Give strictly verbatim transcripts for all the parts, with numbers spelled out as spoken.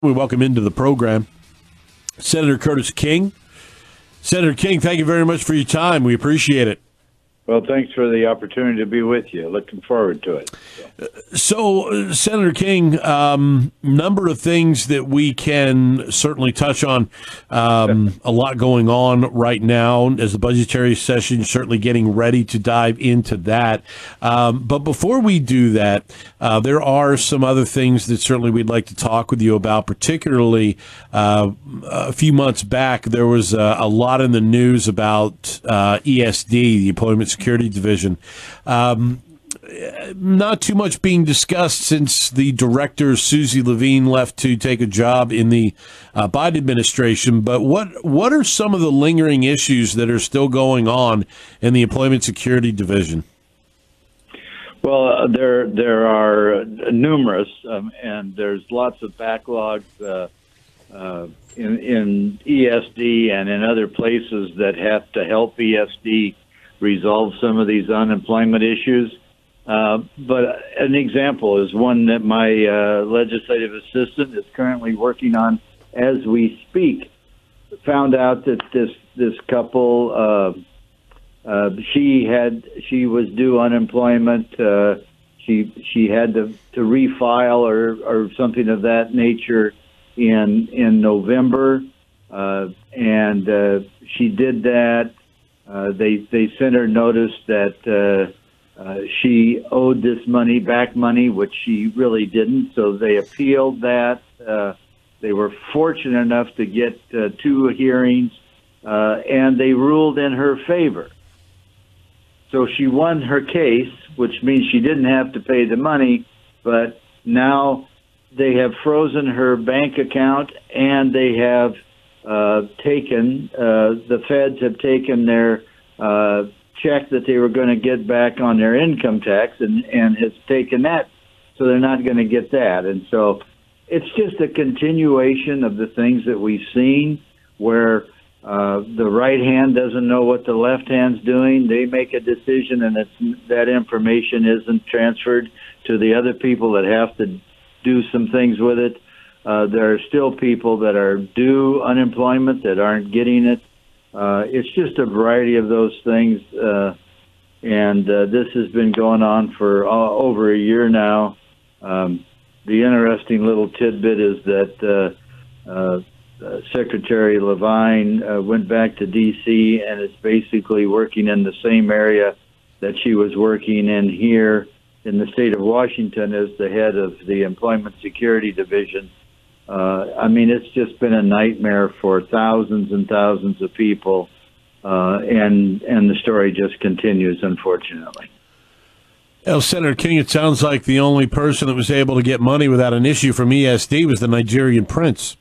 We welcome into the program Senator Curtis King. Senator King, thank you very much for your time. We appreciate it. Well, thanks for the opportunity to be with you. Looking forward to it. So, so uh, Senator King, um, number of things that we can certainly touch on. Um, a lot going on right now as the budgetary session, certainly getting ready to dive into that. Um, but before we do that, uh, there are some other things that certainly we'd like to talk with you about, particularly uh, a few months back, there was uh, a lot in the news about uh, E S D, the Employment Security Division. Um, not too much being discussed since the director, Susie Levine, left to take a job in the uh, Biden administration. But what what are some of the lingering issues that are still going on in the Employment Security Division? Well, uh, there there are numerous, um, and there's lots of backlogs uh, uh, in, in E S D and in other places that have to help E S D resolve some of these unemployment issues. Uh, but an example is one that my uh, legislative assistant is currently working on as we speak. Found out that this this couple, uh, uh, she had she was due unemployment. Uh, she she had to, to refile or, or something of that nature in in November, uh, and uh, she did that. Uh, they they sent her notice that uh, uh, she owed this money back money, which she really didn't. So they appealed that. Uh, they were fortunate enough to get uh, two hearings, uh, and they ruled in her favor. So she won her case, which means she didn't have to pay the money. But now they have frozen her bank account, and they have Uh, taken, uh, the feds have taken their uh, check that they were going to get back on their income tax and, and has taken that, so they're not going to get that. And so it's just a continuation of the things that we've seen where uh, the right hand doesn't know what the left hand's doing. They make a decision and it's, that information isn't transferred to the other people that have to do some things with it. Uh, there are still people that are due unemployment that aren't getting it. Uh, it's just a variety of those things, uh, and uh, this has been going on for uh, over a year now. Um, the interesting little tidbit is that uh, uh, uh, Secretary Levine uh, went back to D C and is basically working in the same area that she was working in here in the state of Washington as the head of the Employment Security Division. Uh, I mean, it's just been a nightmare for thousands and thousands of people, uh, and and the story just continues, unfortunately. Well, Senator King, it sounds like the only person that was able to get money without an issue from E S D was the Nigerian prince.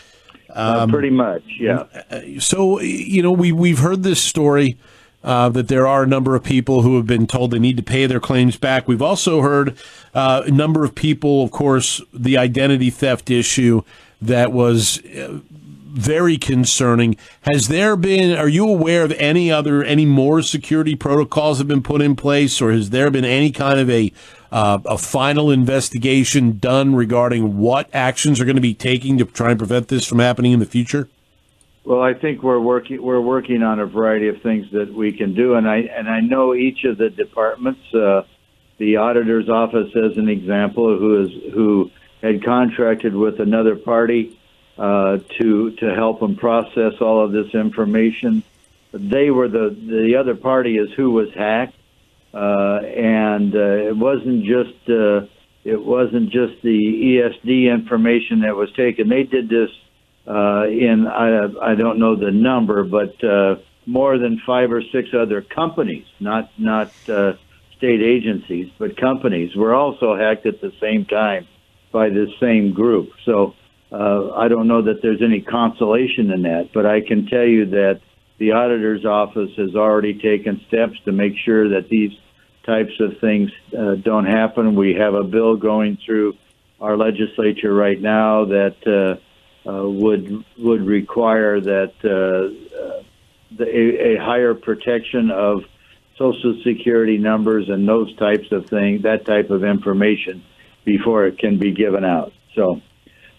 Um, uh, pretty much, yeah. So, you know, we, we've heard this story uh, that there are a number of people who have been told they need to pay their claims back. We've also heard uh, a number of people, of course, the identity theft issue that was uh, very concerning. Has there been, are you aware of any other, any more security protocols have been put in place, or has there been any kind of a uh, a final investigation done regarding what actions are going to be taking to try and prevent this from happening in the future? Well, I think we're working we're working on a variety of things that we can do, and I and I know each of the departments, uh, the auditor's office, as an example, who is who had contracted with another party uh, to to help them process all of this information. They were the the other party is who was hacked, uh, and uh, it wasn't just uh, it wasn't just the E S D information that was taken. They did this. Uh, in I, I don't know the number, but uh, more than five or six other companies, not not uh, state agencies, but companies, were also hacked at the same time by this same group. So uh, I don't know that there's any consolation in that, but I can tell you that the auditor's office has already taken steps to make sure that these types of things uh, don't happen. We have a bill going through our legislature right now that uh, Uh, would would require that uh, uh, the, a, a higher protection of Social Security numbers and those types of things, that type of information, before it can be given out. So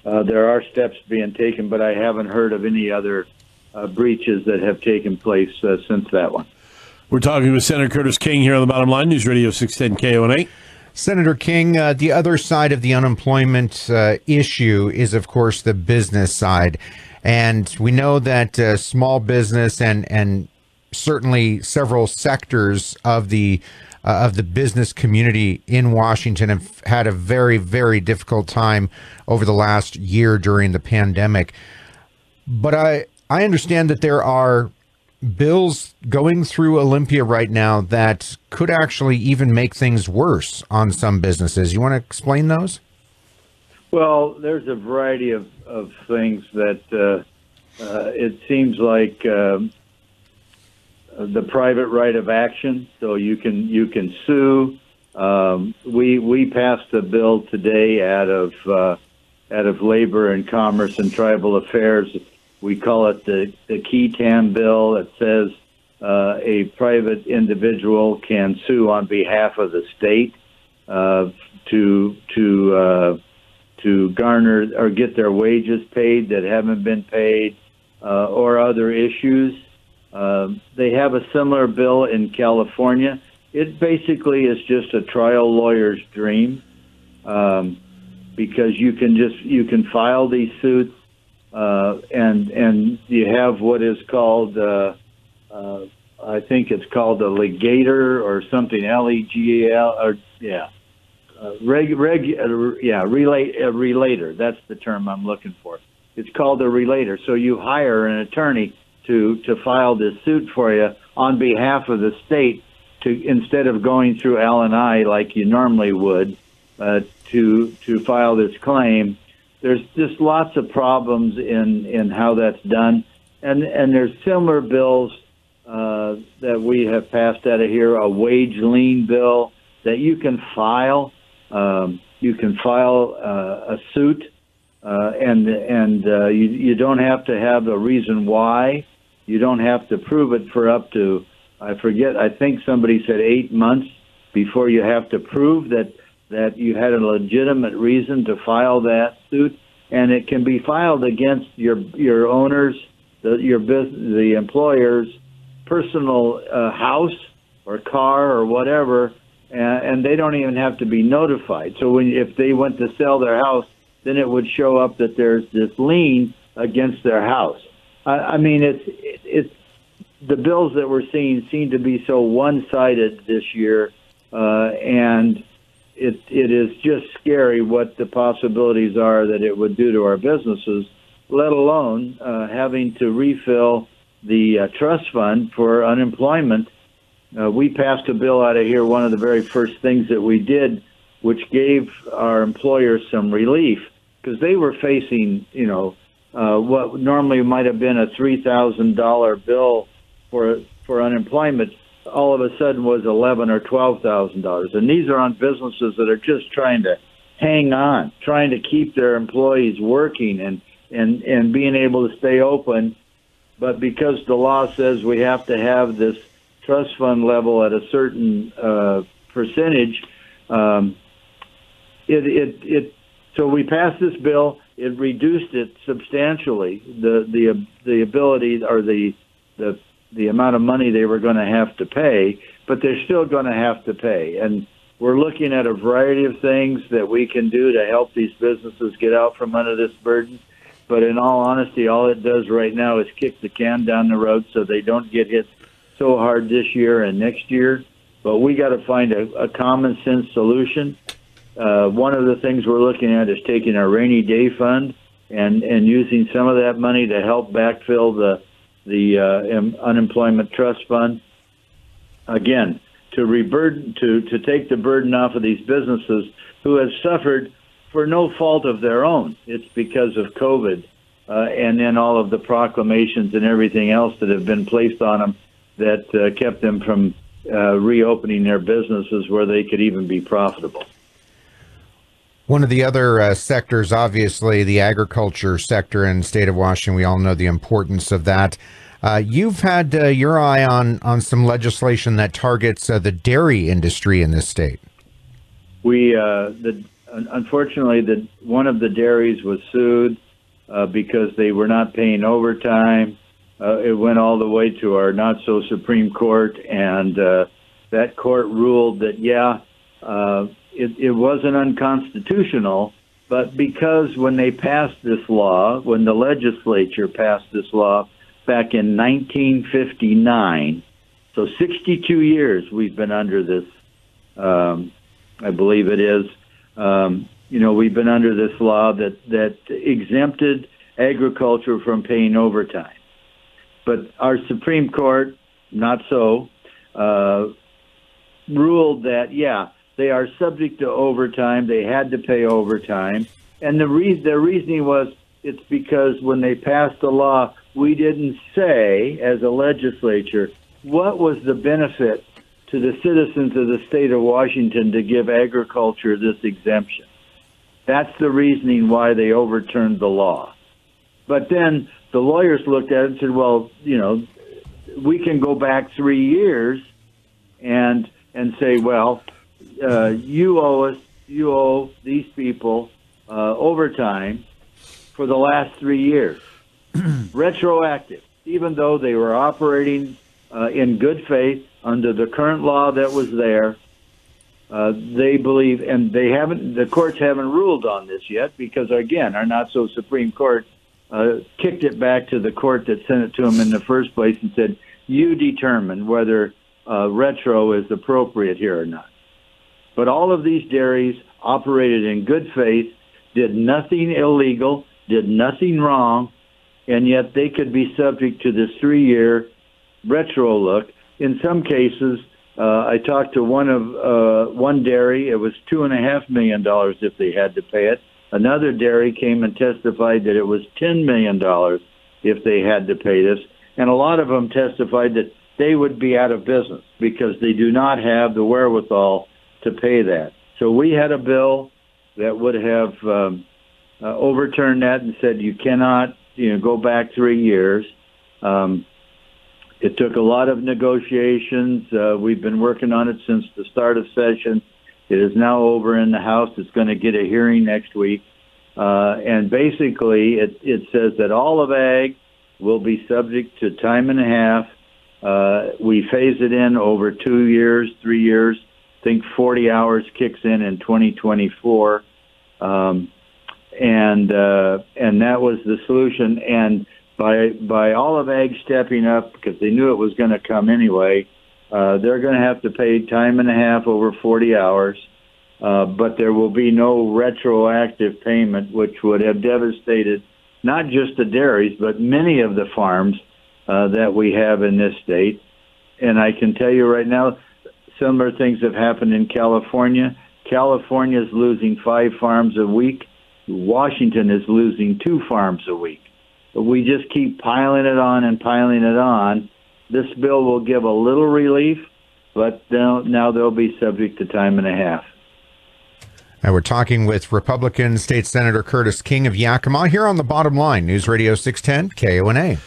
uh, there are steps being taken, but I haven't heard of any other uh, breaches that have taken place uh, since that one. We're talking with Senator Curtis King here on the Bottom Line, News Radio six ten K O N A. Senator King, uh, the other side of the unemployment uh, issue is, of course, the business side. And we know that uh, small business and, and certainly several sectors of the uh, of the business community in Washington have had a very, very difficult time over the last year during the pandemic. But I, I understand that there are bills going through Olympia right now that could actually even make things worse on some businesses. You want to explain those? Well, there's a variety of, of things that uh, uh, it seems like um, the private right of action, so you can you can sue. Um, we we passed a bill today out of uh, out of Labor and Commerce and Tribal Affairs. We call it the the Keaton bill. It says uh, a private individual can sue on behalf of the state uh, to to uh, to garner or get their wages paid that haven't been paid uh, or other issues. Uh, they have a similar bill in California. It basically is just a trial lawyer's dream um, because you can just you can file these suits uh, and and you have what is called uh, uh, I think it's called a legator or something L E G A L or yeah uh, reg, reg uh, yeah relate a relator. That's the term I'm looking for. It's called a relator. So you hire an attorney to to file this suit for you on behalf of the state, to instead of going through L and I like you normally would uh, to to file this claim. There's just lots of problems in in how that's done, and and there's similar bills uh, that we have passed out of here. A wage lien bill that you can file. Um, you can file uh, a suit, uh, and and uh, you you don't have to have a reason why. You don't have to prove it for up to, I forget, I think somebody said eight months before you have to prove that, that you had a legitimate reason to file that suit. And it can be filed against your your owners, the, your business, the employer's personal uh, house or car or whatever, and, and they don't even have to be notified. So when if they went to sell their house, then it would show up that there's this lien against their house. I mean, it's it's the bills that we're seeing seem to be so one-sided this year, uh, and it it is just scary what the possibilities are that it would do to our businesses. Let alone uh, having to refill the uh, trust fund for unemployment. Uh, we passed a bill out of here. One of the very first things that we did, which gave our employers some relief because they were facing, you know. Uh, what normally might have been a three thousand dollars bill for for unemployment, all of a sudden was eleven or twelve thousand dollars, and these are on businesses that are just trying to hang on, trying to keep their employees working and and and being able to stay open. But because the law says we have to have this trust fund level at a certain uh, percentage, um, it it it. So we passed this bill. It reduced it substantially, the the the ability or the the the amount of money they were going to have to pay, but they're still going to have to pay. And we're looking at a variety of things that we can do to help these businesses get out from under this burden. But in all honesty, all it does right now is kick the can down the road so they don't get hit so hard this year and next year. But we got to find a, a common sense solution. Uh, one of the things we're looking at is taking our rainy day fund and, and using some of that money to help backfill the the uh, unemployment trust fund. Again, to reburden, to to take the burden off of these businesses who have suffered for no fault of their own. It's because of COVID uh, and then all of the proclamations and everything else that have been placed on them that uh, kept them from uh, reopening their businesses where they could even be profitable. One of the other uh, sectors, obviously, the agriculture sector in the state of Washington. We all know the importance of that. Uh, you've had uh, your eye on, on some legislation that targets uh, the dairy industry in this state. We uh, the uh, unfortunately, the one of the dairies was sued uh, because they were not paying overtime. Uh, it went all the way to our not so Supreme Court, and uh, that court ruled that yeah, uh, it, it wasn't unconstitutional, but because when they passed this law, when the legislature passed this law back in nineteen fifty-nine, so sixty-two years we've been under this. Um, I believe it is. Um, you know, we've been under this law that, that exempted agriculture from paying overtime. But our Supreme Court, not so, uh, ruled that, yeah, they are subject to overtime. They had to pay overtime. And the, re- the reasoning was it's because when they passed the law, we didn't say, as a legislature, what was the benefit to the citizens of the state of Washington to give agriculture this exemption. That's the reasoning why they overturned the law. But then the lawyers looked at it and said, well, you know, we can go back three years and and say, well, uh, you owe us, you owe these people uh, overtime for the last three years. Retroactive, even though they were operating uh, in good faith under the current law that was there. Uh, they believe, and they haven't, the courts haven't ruled on this yet because, again, our not so Supreme Court uh, kicked it back to the court that sent it to them in the first place and said, you determine whether uh, retro is appropriate here or not. But all of these dairies operated in good faith, did nothing illegal, did nothing wrong, and yet they could be subject to this three-year retro look. In some cases, uh, I talked to one of uh, one dairy. It was two and a half million dollars if they had to pay it. Another dairy came and testified that it was ten million dollars if they had to pay this. And a lot of them testified that they would be out of business because they do not have the wherewithal to pay that. So we had a bill that would have um, uh, overturned that and said you cannot, you know, go back three years. Um, It took a lot of negotiations. Uh, we've been working on it since the start of session. It is now over in the House. It's going to get a hearing next week. Uh, and basically, it, it says that all of ag will be subject to time and a half. Uh, we phase it in over two years, three years. I think forty hours kicks in in twenty twenty-four. Um, and uh, and that was the solution. And By by all of ag stepping up, because they knew it was going to come anyway, uh, they're going to have to pay time and a half over forty hours, uh, but there will be no retroactive payment, which would have devastated not just the dairies, but many of the farms uh, that we have in this state. And I can tell you right now, similar things have happened in California. California is losing five farms a week. Washington is losing two farms a week. But we just keep piling it on and piling it on. This bill will give a little relief, but now, now they'll be subject to time and a half. And we're talking with Republican State Senator Curtis King of Yakima here on the Bottom Line, News Radio six ten K O N A.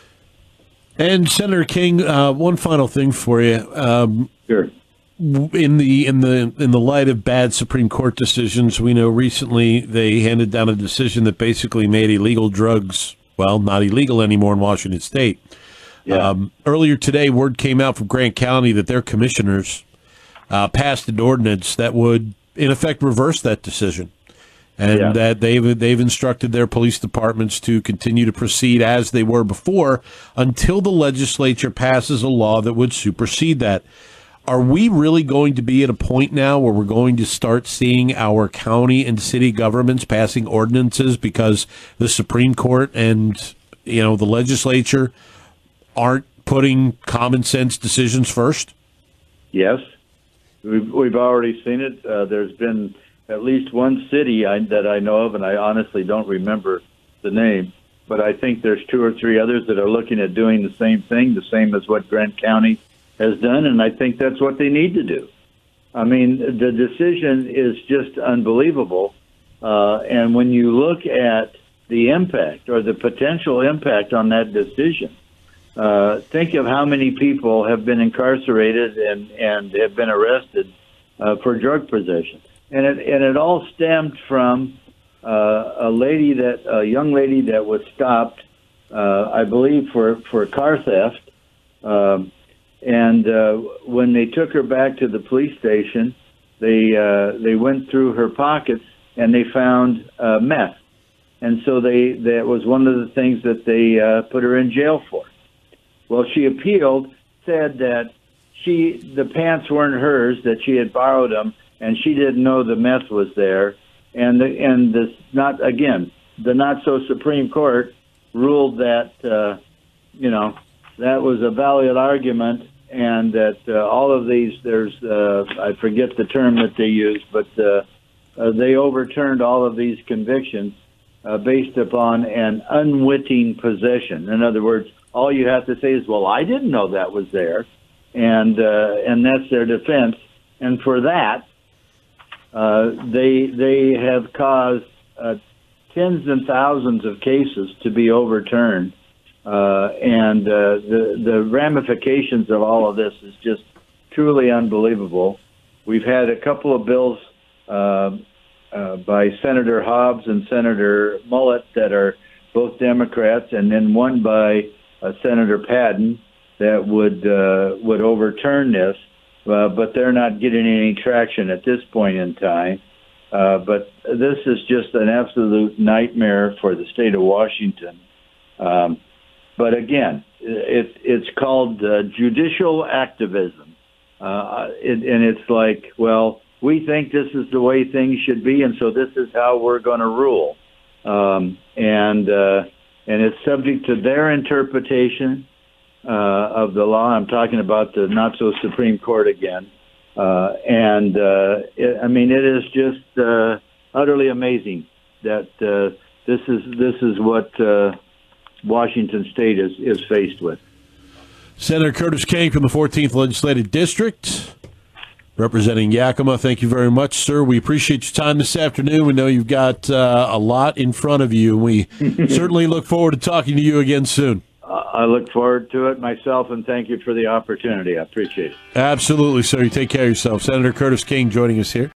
And Senator King, uh, one final thing for you. Um, sure. In the in the in the light of bad Supreme Court decisions, we know recently they handed down a decision that basically made illegal drugs, well, not illegal anymore in Washington State. Yeah. Um, earlier today, word came out from Grant County that their commissioners uh, passed an ordinance that would, in effect, reverse that decision, and yeah. that they've they've instructed their police departments to continue to proceed as they were before until the legislature passes a law that would supersede that. Are we really going to be at a point now where we're going to start seeing our county and city governments passing ordinances because the Supreme Court and, you know, the legislature aren't putting common sense decisions first? Yes, we've, we've already seen it. Uh, there's been at least one city I, that I know of, and I honestly don't remember the name, but I think there's two or three others that are looking at doing the same thing, the same as what Grant County has done, and I think that's what they need to do. I mean, the decision is just unbelievable. Uh, and when you look at the impact or the potential impact on that decision, uh, think of how many people have been incarcerated and, and have been arrested uh, for drug possession. and it and it all stemmed from uh, a lady that a young lady that was stopped, uh, I believe, for for car theft, um, and uh, when they took her back to the police station, they uh, they went through her pockets and they found uh, meth, and so they that was one of the things that they uh, put her in jail for. Well, she appealed, said that she the pants weren't hers, that she had borrowed them, and she didn't know the meth was there. And the, and this not again the not so Supreme Court ruled that uh, you know that was a valid argument, and that uh, all of these there's uh, I forget the term that they used, but uh, uh, they overturned all of these convictions uh, based upon an unwitting possession. In other words, all you have to say is, "Well, I didn't know that was there," and uh, and that's their defense. And for that, uh, they they have caused uh, tens and thousands of cases to be overturned, uh, and uh, the the ramifications of all of this is just truly unbelievable. We've had a couple of bills uh, uh, by Senator Hobbs and Senator Mullet that are both Democrats, and then one by uh, Senator Padden that would uh, would overturn this, uh, but they're not getting any traction at this point in time. Uh, but this is just an absolute nightmare for the state of Washington. Um, but again, it, it's called uh, judicial activism. Uh, it, and it's like, well, we think this is the way things should be, and so this is how we're going to rule. Um, and uh, and it's subject to their interpretation uh, of the law. I'm talking about the not-so-Supreme Court again. Uh, and, uh, it, I mean, it is just uh, utterly amazing that uh, this is this is what uh, Washington State is, is faced with. Senator Curtis King from the fourteenth Legislative District, representing Yakima. Thank you very much, sir. We appreciate your time this afternoon. We know you've got uh, a lot in front of you, and we certainly look forward to talking to you again soon. I look forward to it myself, and thank you for the opportunity. I appreciate it. Absolutely, sir. You take care of yourself. Senator Curtis King joining us here.